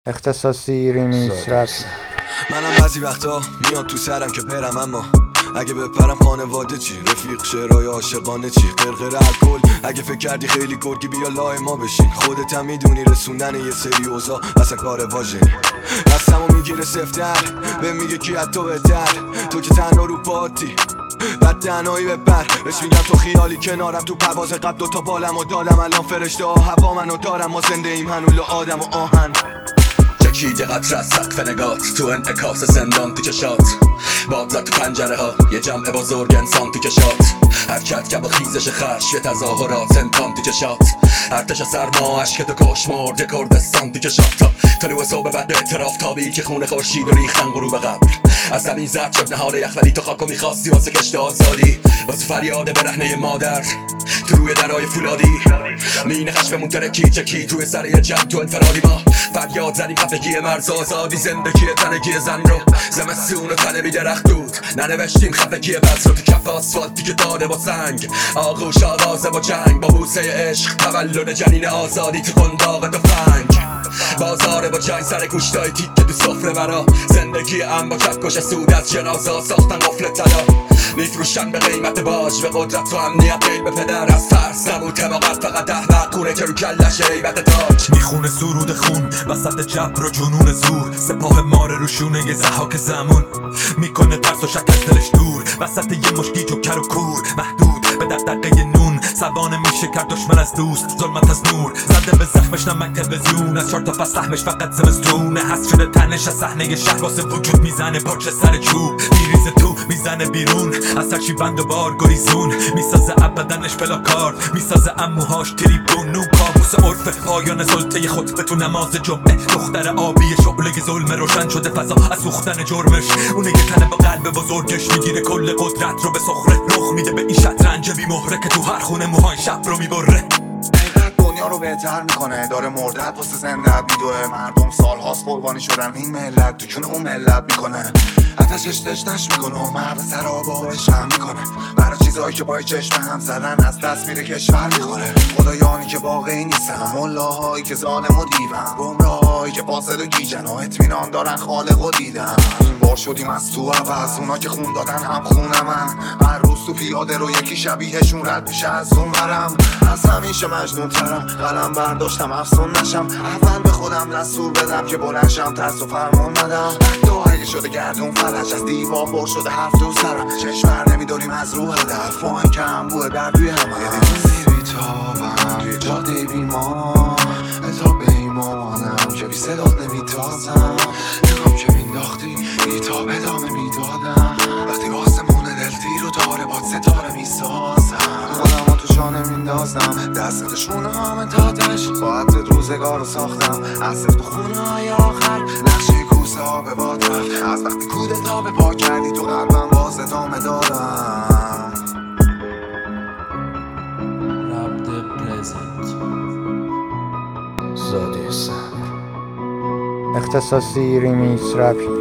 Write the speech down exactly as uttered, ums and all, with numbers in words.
اختصاصی ریمیکس رپ. منم بعضی وقتا میاد تو سرم که برم، اما اگه بپرم خانواده چی؟ رفیق شعرهای عاشقانه چی؟ قرقر الکل اگه فکر کردی خیلی گرگی بیا لای ما بشین. خودت هم میدونی رسوندن یه سری اوضاع اصلا کار واژنی. دستمو میگیره سفتر به میگه کی از تو بهتر، تو که تنها رو پاتی بعد تنهایی ببر. بهش میگم تو خیالی کنارم، تو پرواز قبل دوتا بالم و دالم. الان فرشته ها هوا منو دارم، ما زنده ایم هنوز آدم و آهن. چکیده قطر از سقف نگات، تو انعکاس زندان تو چشات. باد زد تو پنجره ها، یه جمع بزرگ انسان تو کشات. حرکت که با خیزش خش، یه تظاهرات انتان تو کشات. ارتش سرما عشق تو کش مرد، یه کردستان تو کشات. تا طلوع صبح بعد اعتراف تابی که خون خورشید و ریختن غروب قبل. از زمین زد شد نهال یخ، ولی تو خاکو میخواستی واسه کشت آزادی. واسه فریاد برهنه مادر تو روی درای فولادی. مین خشممون ترکی چکی توی سر یه جمع تو انفرادی. ما فریاد زنیم خفگی مرز آزادی، زندگی تنگی زن رو زمستون و تنه بی درخت دود. ننوشتیم خفگی بز رو تو کف آسفالتی که داده با سنگ. آغوش آغازه با جنگ، با بوسه عشق تولد جنین آزادی تو قنداق تفنگ. بازار با چای سر گوشتای تیکه تو سفره برا. زندگی ام با کفکش سود از جنازه ساختن قفل طلا. میفروشن به قیمت باج، به قدرت و امنیت قیل به پدر. از ترس نبود تماقت فقط احمق قونه که رو کلش عیبت تاج. میخونه سرود خون وسط جبر و جنون زور. سپاه ماره رو شونه یه زحاک زمان، میکنه ترس و شک از دلش دور. وسط یه مشکی جوکر و کور محدود به دقدقه نون. سبانه میشه کرد دشمن از دوست، ظلمت از نور. زده به زخمش نمک تلویزیون، از چهار تا پس سهمش فقط زمستونه. هست شده تنش از صحنه شهر، واسه وجود میزنه پاچه سر چوب. میریزه تو میزنه بیرون، از هرچی بند و بار گریزون. میسازه ابدنش بلا کار، میسازه اموهاش تریبون. نو کابوس عرف پایان سلطه خطبه تو نماز جمعه. دختر آبی شعله ظلم روشن شده فضا از سوختن جرمش. اونه یه تنه با قلب بزرگش میگیره کل قدرت رو به سخره. رخ میده به این شطرنج بی مهره که تو هر خونه موهای شب رو میبره. دنیا رو بهتر میکنه، داره مردت واسه زندت میدوه. مردم سالهاست قربانی شدن، این ملت تو چون اون ملت میکنه. آتشش تشنش میکنه و مرد سرابا عشقم میکنه. برای چیزایی که با چشم هم زدن از دست میره کشور میخوره. خدایانی که واقعی نیستن، ملاهایی که ظالم و دیون. گمراهایی که فاسد و گیجن و اطمینان دارن خالق و دیدن. این بار شدیم از تو عوض، اونا که خون دادن هم خونه من. هر روز تو پیاده رو یکی شبیهشون رد میشه از اون برم. از همیشه مجنون ترم، قلم برداشتم افسون نشم. اول به خودم دستور بدم که بلنشم، ترس و فرمان ندم. دعایی شده گردون فلج، از دیوار پر شده حرف تو سرم. چشم بر نمیداریم از رو هدف، ما این کم بوه در دوی همه. میری تابم توی جاده بیما، اتاب به ایمانم که بی صدات نمیتازم. نگام که مینداختی بیتاب ادامه میدادم. وقتی آسمون دلتیر و داره باد ستاره میسازم. خودم تو شانه میندازم، دست شونه هامن تاتش. با عطر روزگار رو ساختم، اصف تو خونه های آخر. نقشه کوسه ها به باد رفت، از وقتی کودتا به پا کردی تو قلبم باز ادامه دارم. Rap the present. زاده صبر. اختصاصی ریمیکس رپ.